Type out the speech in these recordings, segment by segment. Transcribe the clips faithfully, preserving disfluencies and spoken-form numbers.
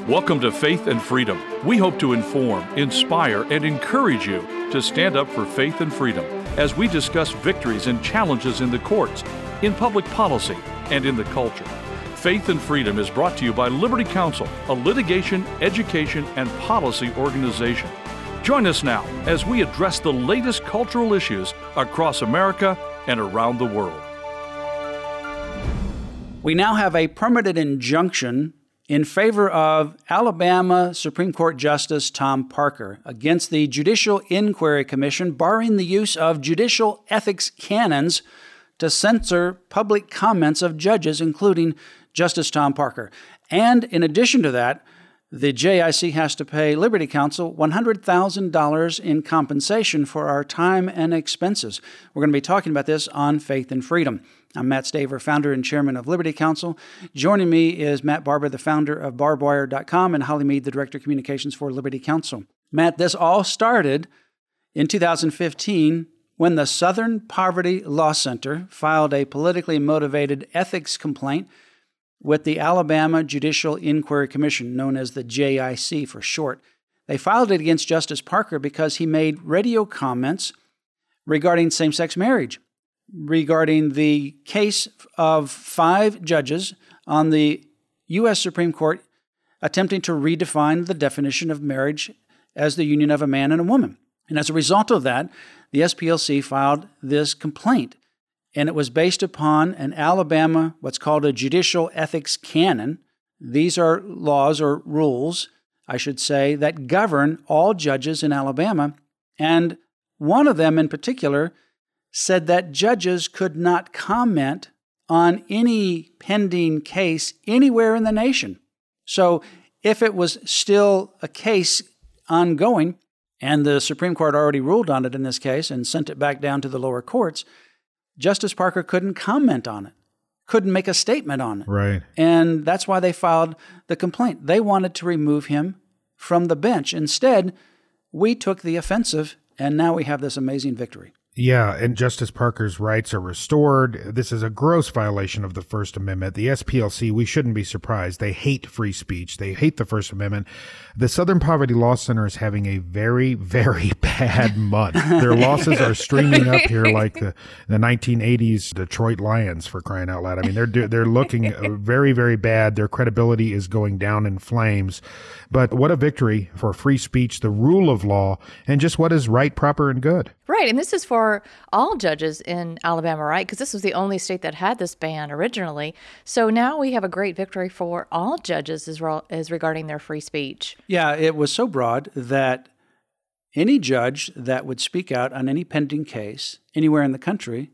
Welcome to Faith and Freedom. We hope to inform, inspire, and encourage you to stand up for faith and freedom as we discuss victories and challenges in the courts, in public policy, and in the culture. Faith and Freedom is brought to you by Liberty Counsel, a litigation, education, and policy organization. Join us now as we address the latest cultural issues across America and around the world. We now have a permanent injunction in favor of Alabama Supreme Court Justice Tom Parker against the Judicial Inquiry Commission barring the use of judicial ethics canons to censor public comments of judges, including Justice Tom Parker. And in addition to that, the J I C has to pay Liberty Counsel one hundred thousand dollars in compensation for our time and expenses. We're going to be talking about this on Faith and Freedom. I'm Matt Staver, founder and chairman of Liberty Counsel. Joining me is Matt Barber, the founder of barbed wire dot com, and Holly Mead, the director of communications for Liberty Counsel. Matt, this all started in two thousand fifteen when the Southern Poverty Law Center filed a politically motivated ethics complaint with the Alabama Judicial Inquiry Commission, known as the J I C for short. They filed it against Justice Parker because he made radio comments regarding same-sex marriage, regarding the case of five judges on the U S Supreme Court attempting to redefine the definition of marriage as the union of a man and a woman. And as a result of that, the S P L C filed this complaint. And it was based upon an Alabama, what's called a judicial ethics canon. These are laws or rules, I should say, that govern all judges in Alabama. And one of them in particular said that judges could not comment on any pending case anywhere in the nation. So if it was still a case ongoing, and the Supreme Court already ruled on it in this case and sent it back down to the lower courts, Justice Parker couldn't comment on it, couldn't make a statement on it. Right. And that's why they filed the complaint. They wanted to remove him from the bench. Instead, we took the offensive, and now we have this amazing victory. Yeah, and Justice Parker's rights are restored. This is a gross violation of the First Amendment. The S P L C, we shouldn't be surprised. They hate free speech. They hate the First Amendment. The Southern Poverty Law Center is having a very, very bad month. Their losses are streaming up here like the, the nineteen eighties Detroit Lions, for crying out loud. I mean, they're they're looking very, very bad. Their credibility is going down in flames. But what a victory for free speech, the rule of law, and just what is right, proper, and good. Right, and this is for all judges in Alabama, right? Because this was the only state that had this ban originally. So now we have a great victory for all judges as, re- as regarding their free speech. Yeah, it was so broad that any judge that would speak out on any pending case anywhere in the country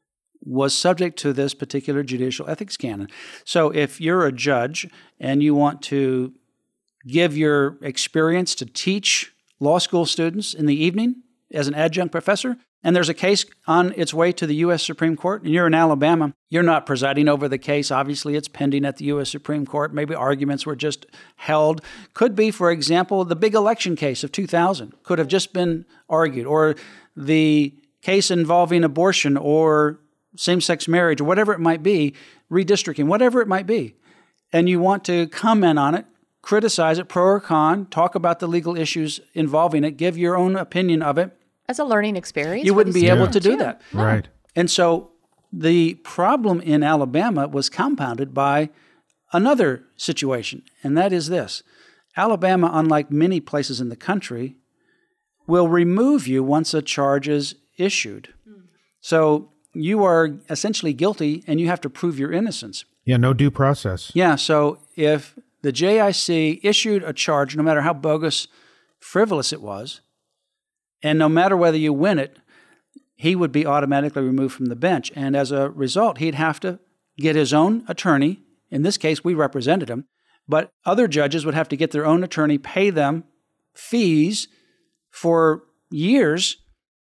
was subject to this particular judicial ethics canon. So if you're a judge and you want to give your experience to teach law school students in the evening as an adjunct professor, and there's a case on its way to the U S Supreme Court, and you're in Alabama, you're not presiding over the case. Obviously, it's pending at the U S Supreme Court. Maybe arguments were just held. Could be, for example, the big election case of two thousand could have just been argued, or the case involving abortion or same-sex marriage, or whatever it might be, redistricting, whatever it might be. And you want to comment on it, criticize it, pro or con, talk about the legal issues involving it, give your own opinion of it. As a learning experience. You wouldn't be able to do yeah. that. No. Right. And so the problem in Alabama was compounded by another situation, and that is this. Alabama, unlike many places in the country, will remove you once a charge is issued. Mm. So you are essentially guilty, and you have to prove your innocence. Yeah, no due process. Yeah, so if the J I C issued a charge, no matter how bogus, frivolous it was, and no matter whether you win it, he would be automatically removed from the bench. And as a result, he'd have to get his own attorney. In this case, we represented him. But other judges would have to get their own attorney, pay them fees for years.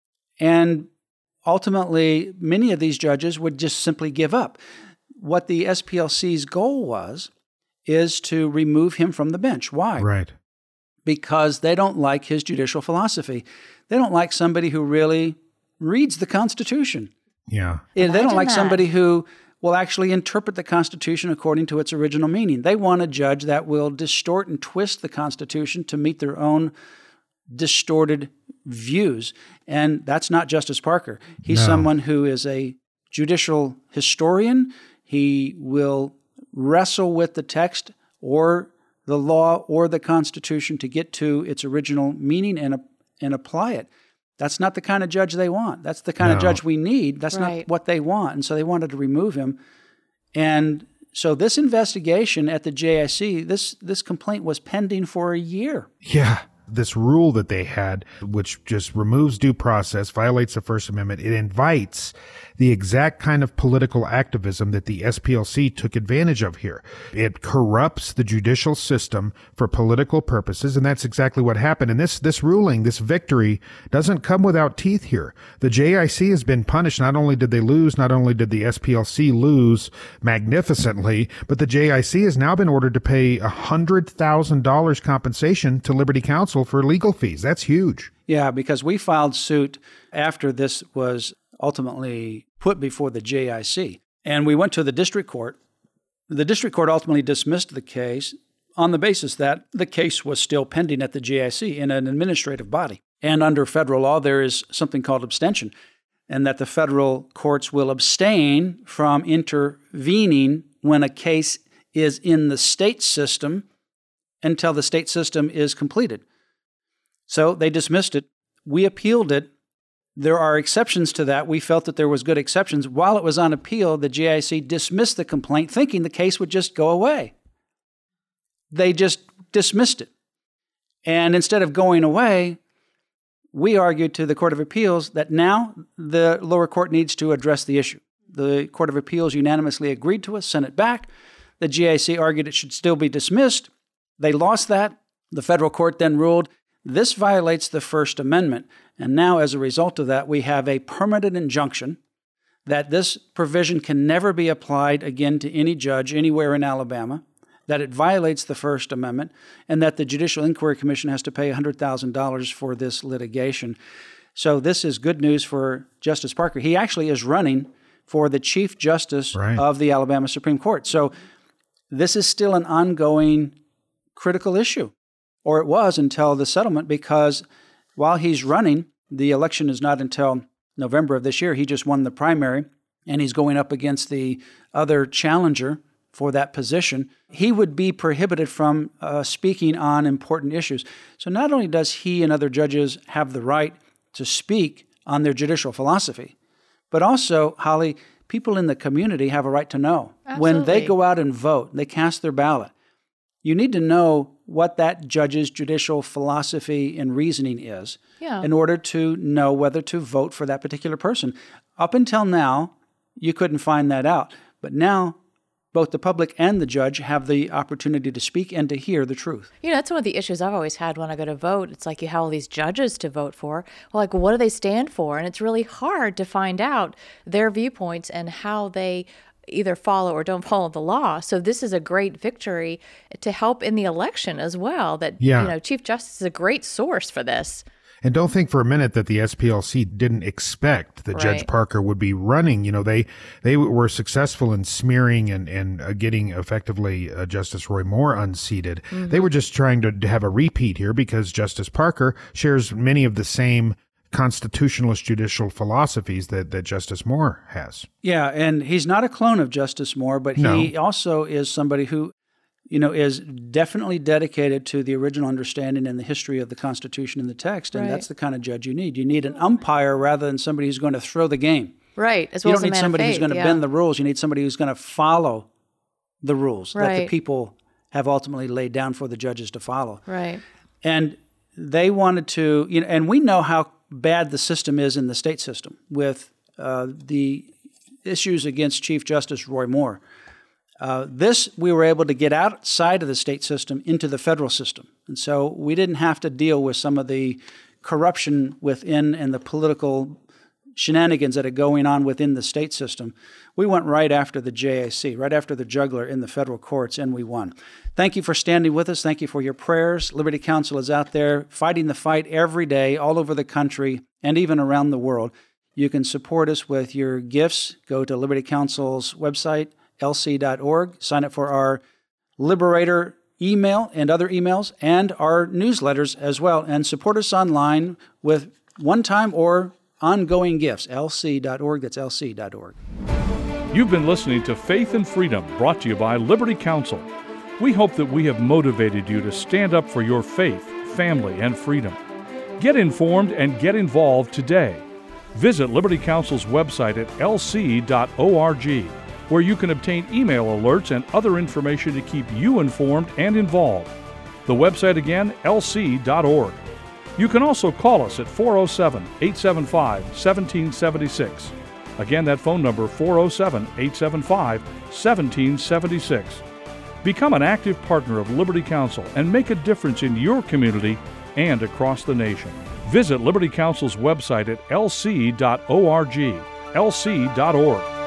And ultimately, many of these judges would just simply give up. What the S P L C's goal was is to remove him from the bench. Why? Right. Because they don't like his judicial philosophy. They don't like somebody who really reads the Constitution. Yeah. They don't like that. somebody who will actually interpret the Constitution according to its original meaning. They want a judge that will distort and twist the Constitution to meet their own distorted views. And that's not Justice Parker. He's No. someone who is a judicial historian. He will wrestle with the text or the law or the Constitution to get to its original meaning and, and apply it. That's not the kind of judge they want. That's the kind No. of judge we need. That's Right. not what they want. And so they wanted to remove him. And so this investigation at the J I C, this this complaint was pending for a year. Yeah. This rule that they had, which just removes due process, violates the First Amendment, it invites the exact kind of political activism that the S P L C took advantage of here. It corrupts the judicial system for political purposes, and that's exactly what happened. And this this ruling, this victory, doesn't come without teeth here. The J I C has been punished. Not only did they lose, not only did the S P L C lose magnificently, but the J I C has now been ordered to pay one hundred thousand dollars compensation to Liberty Counsel for legal fees. That's huge. Yeah, because we filed suit after this was ultimately put before the J I C. And we went to the district court. The district court ultimately dismissed the case on the basis that the case was still pending at the J I C in an administrative body. And under federal law, there is something called abstention, and that the federal courts will abstain from intervening when a case is in the state system until the state system is completed. So they dismissed it. We appealed it. There are exceptions to that. We felt that there was good exceptions. While it was on appeal, the J I C dismissed the complaint, thinking the case would just go away. They just dismissed it. And instead of going away, we argued to the Court of Appeals that now the lower court needs to address the issue. The Court of Appeals unanimously agreed to us, sent it back. The J I C argued it should still be dismissed. They lost that. The federal court then ruled this violates the First Amendment. And now, as a result of that, we have a permanent injunction that this provision can never be applied again to any judge anywhere in Alabama, that it violates the First Amendment, and that the Judicial Inquiry Commission has to pay one hundred thousand dollars for this litigation. So this is good news for Justice Parker. He actually is running for the Chief Justice Right. of the Alabama Supreme Court. So this is still an ongoing critical issue, or it was until the settlement, because while he's running, the election is not until November of this year. He just won the primary, and he's going up against the other challenger for that position. He would be prohibited from uh, speaking on important issues. So not only does he and other judges have the right to speak on their judicial philosophy, but also, Holly, people in the community have a right to know. When they Absolutely. go out and vote, they cast their ballot, you need to know what that judge's judicial philosophy and reasoning is Yeah. in order to know whether to vote for that particular person. Up until now, you couldn't find that out. But now, both the public and the judge have the opportunity to speak and to hear the truth. You know, that's one of the issues I've always had when I go to vote. It's like you have all these judges to vote for. Well, like, what do they stand for? And it's really hard to find out their viewpoints and how they either follow or don't follow the law. So this is a great victory to help in the election as well. That, Yeah. you know, Chief Justice is a great source for this. And don't think for a minute that the S P L C didn't expect that Judge Right. Parker would be running. You know, they they were successful in smearing and, and uh, getting effectively uh, Justice Roy Moore unseated. They were just trying to, to have a repeat here because Justice Parker shares many of the same constitutionalist judicial philosophies that, that Justice Moore has. Yeah, and he's not a clone of Justice Moore, but No. he also is somebody who, you know, is definitely dedicated to the original understanding and the history of the Constitution and the text, and Right. that's the kind of judge you need. You need an umpire rather than somebody who's going to throw the game. Right. As You well don't as a need man somebody of who's faith. going to yeah. bend the rules. You need somebody who's going to follow the rules that the Right. people have ultimately laid down for the judges to follow. Right. And they wanted to, you know, and we know how bad the system is in the state system with uh, the issues against Chief Justice Roy Moore. Uh, this, we were able to get outside of the state system into the federal system. And so we didn't have to deal with some of the corruption within and the political shenanigans that are going on within the state system. We went right after the J A C, right after the juggler in the federal courts, and we won. Thank you for standing with us. Thank you for your prayers. Liberty Counsel is out there fighting the fight every day all over the country and even around the world. You can support us with your gifts. Go to Liberty Counsel's website, L C dot org. Sign up for our Liberator email and other emails and our newsletters as well. And support us online with one-time or ongoing gifts. L C dot org. That's L C dot org. You've been listening to Faith and Freedom, brought to you by Liberty Counsel. We hope that we have motivated you to stand up for your faith, family, and freedom. Get informed and get involved today. Visit Liberty Counsel's website at L C dot org, where you can obtain email alerts and other information to keep you informed and involved. The website again, L C dot org. You can also call us at four oh seven, eight seven five, one seven seven six. Again, that phone number, four oh seven, eight seven five, one seven seven six. Become an active partner of Liberty Counsel and make a difference in your community and across the nation. Visit Liberty Counsel's website at L C dot org, L C dot org.